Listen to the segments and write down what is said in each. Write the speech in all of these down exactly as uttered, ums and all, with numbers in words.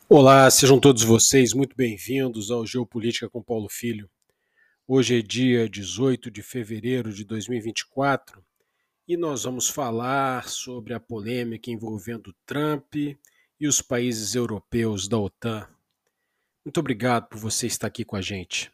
Olá, sejam todos vocês muito bem-vindos ao Geopolítica com Paulo Filho. Hoje é dia dezoito de fevereiro de dois mil e vinte e quatro e nós vamos falar sobre a polêmica envolvendo Trump e os países europeus da OTAN. Muito obrigado por você estar aqui com a gente.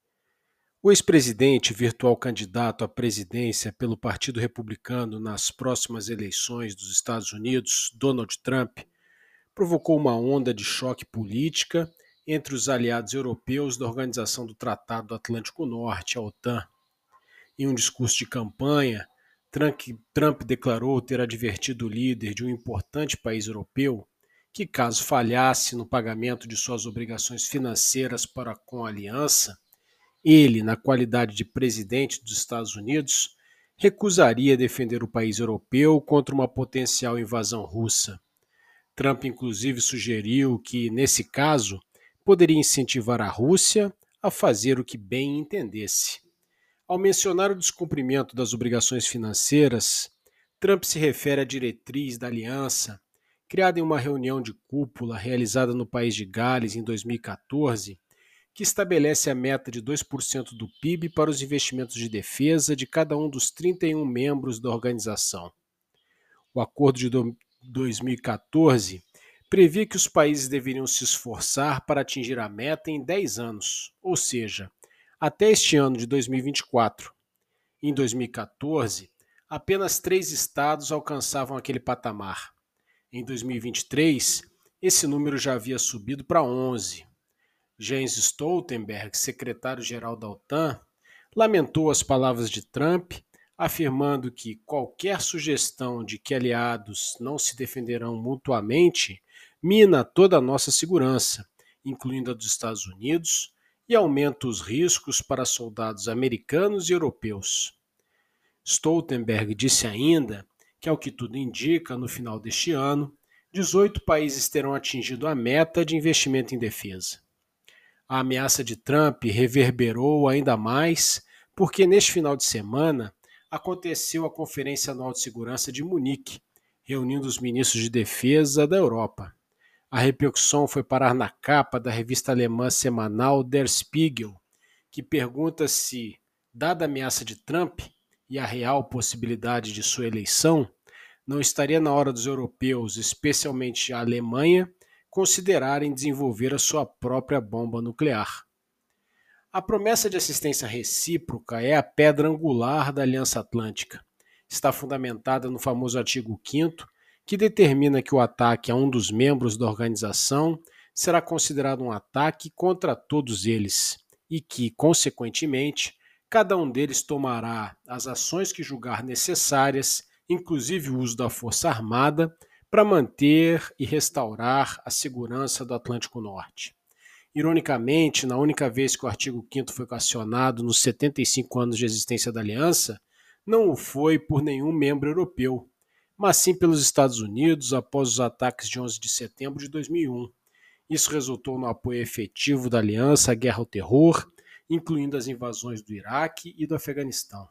O ex-presidente, virtual candidato à presidência pelo Partido Republicano nas próximas eleições dos Estados Unidos, Donald Trump, provocou uma onda de choque política entre os aliados europeus da Organização do Tratado do Atlântico Norte, a OTAN. Em um discurso de campanha, Trump, Trump declarou ter advertido o líder de um importante país europeu que, caso falhasse no pagamento de suas obrigações financeiras para com a aliança, ele, na qualidade de presidente dos Estados Unidos, recusaria defender o país europeu contra uma potencial invasão russa. Trump, inclusive, sugeriu que, nesse caso, poderia incentivar a Rússia a fazer o que bem entendesse. Ao mencionar o descumprimento das obrigações financeiras, Trump se refere à diretriz da aliança, criada em uma reunião de cúpula realizada no país de Gales em dois mil e quatorze, que estabelece a meta de dois por cento do P I B para os investimentos de defesa de cada um dos trinta e um membros da organização. O acordo de dois mil e quatorze previa que os países deveriam se esforçar para atingir a meta em dez anos, ou seja, até este ano de dois mil e vinte e quatro. Em dois mil e quatorze, apenas três estados alcançavam aquele patamar. Em dois mil e vinte e três, esse número já havia subido para onze. Jens Stoltenberg, secretário-geral da OTAN, lamentou as palavras de Trump, afirmando que qualquer sugestão de que aliados não se defenderão mutuamente mina toda a nossa segurança, incluindo a dos Estados Unidos, e aumenta os riscos para soldados americanos e europeus. Stoltenberg disse ainda que, ao que tudo indica, no final deste ano, dezoito países terão atingido a meta de investimento em defesa. A ameaça de Trump reverberou ainda mais porque, neste final de semana, aconteceu a Conferência Anual de Segurança de Munique, reunindo os ministros de defesa da Europa. A repercussão foi parar na capa da revista alemã semanal Der Spiegel, que pergunta se, dada a ameaça de Trump e a real possibilidade de sua eleição, não estaria na hora dos europeus, especialmente a Alemanha, considerarem desenvolver a sua própria bomba nuclear. A promessa de assistência recíproca é a pedra angular da Aliança Atlântica. Está fundamentada no famoso artigo quinto, que determina que o ataque a um dos membros da organização será considerado um ataque contra todos eles e que, consequentemente, cada um deles tomará as ações que julgar necessárias, inclusive o uso da força armada, para manter e restaurar a segurança do Atlântico Norte. Ironicamente, na única vez que o artigo quinto foi acionado nos setenta e cinco anos de existência da aliança, não o foi por nenhum membro europeu, mas sim pelos Estados Unidos após os ataques de onze de setembro de dois mil e um. Isso resultou no apoio efetivo da aliança à guerra ao terror, incluindo as invasões do Iraque e do Afeganistão.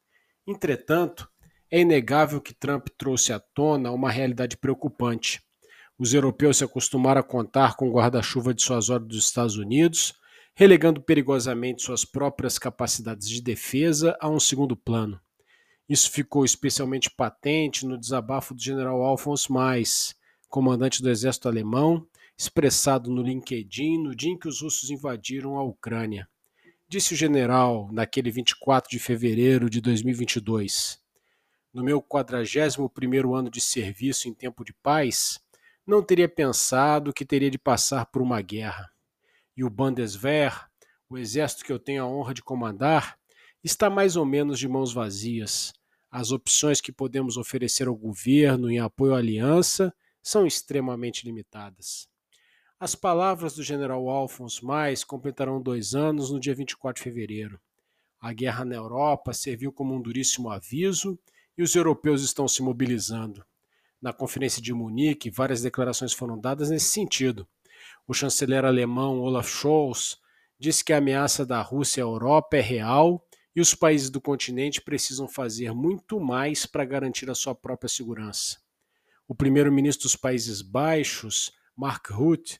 Entretanto, é inegável que Trump trouxe à tona uma realidade preocupante. Os europeus se acostumaram a contar com o guarda-chuva de suas ordens dos Estados Unidos, relegando perigosamente suas próprias capacidades de defesa a um segundo plano. Isso ficou especialmente patente no desabafo do general Alphonse Mais, comandante do exército alemão, expressado no LinkedIn no dia em que os russos invadiram a Ucrânia. Disse o general, naquele vinte e quatro de fevereiro de dois mil e vinte e dois, no meu quadragésimo primeiro ano de serviço em tempo de paz, não teria pensado que teria de passar por uma guerra. E o Bundeswehr, o exército que eu tenho a honra de comandar, está mais ou menos de mãos vazias. As opções que podemos oferecer ao governo em apoio à aliança são extremamente limitadas. As palavras do general Alphonse Mais completarão dois anos no dia vinte e quatro de fevereiro. A guerra na Europa serviu como um duríssimo aviso e os europeus estão se mobilizando. Na Conferência de Munique, várias declarações foram dadas nesse sentido. O chanceler alemão Olaf Scholz disse que a ameaça da Rússia à Europa é real e os países do continente precisam fazer muito mais para garantir a sua própria segurança. O primeiro-ministro dos Países Baixos, Mark Rutte,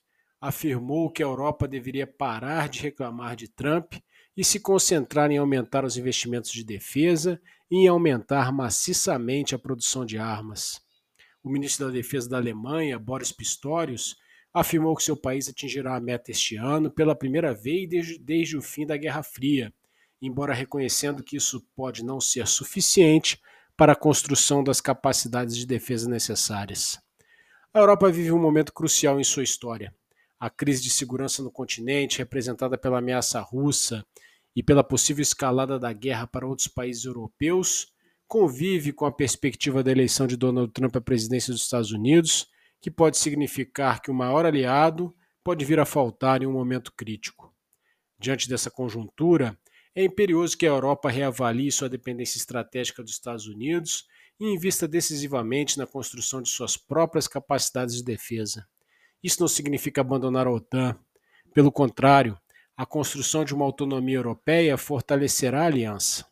afirmou que a Europa deveria parar de reclamar de Trump e se concentrar em aumentar os investimentos de defesa e em aumentar maciçamente a produção de armas. O ministro da Defesa da Alemanha, Boris Pistorius, afirmou que seu país atingirá a meta este ano pela primeira vez desde, desde o fim da Guerra Fria, embora reconhecendo que isso pode não ser suficiente para a construção das capacidades de defesa necessárias. A Europa vive um momento crucial em sua história. A crise de segurança no continente, representada pela ameaça russa e pela possível escalada da guerra para outros países europeus, convive com a perspectiva da eleição de Donald Trump à presidência dos Estados Unidos, que pode significar que o maior aliado pode vir a faltar em um momento crítico. Diante dessa conjuntura, é imperioso que a Europa reavalie sua dependência estratégica dos Estados Unidos e invista decisivamente na construção de suas próprias capacidades de defesa. Isso não significa abandonar a OTAN. Pelo contrário, a construção de uma autonomia europeia fortalecerá a aliança.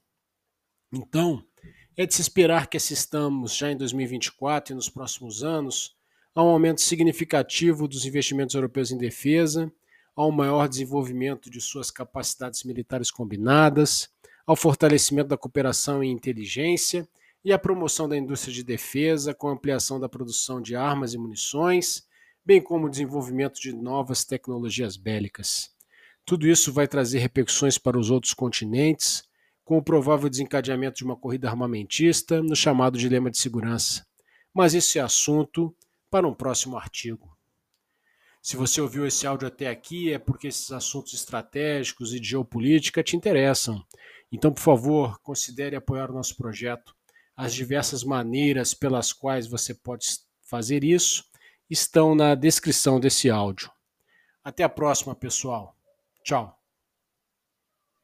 Então, é de se esperar que assistamos já em dois mil e vinte e quatro e nos próximos anos a um aumento significativo dos investimentos europeus em defesa, a um maior desenvolvimento de suas capacidades militares combinadas, ao fortalecimento da cooperação em inteligência e à promoção da indústria de defesa com ampliação da produção de armas e munições, bem como o desenvolvimento de novas tecnologias bélicas. Tudo isso vai trazer repercussões para os outros continentes, com o provável desencadeamento de uma corrida armamentista no chamado dilema de segurança. Mas esse é assunto para um próximo artigo. Se você ouviu esse áudio até aqui, é porque esses assuntos estratégicos e de geopolítica te interessam. Então, por favor, considere apoiar o nosso projeto. As diversas maneiras pelas quais você pode fazer isso estão na descrição desse áudio. Até a próxima, pessoal. Tchau.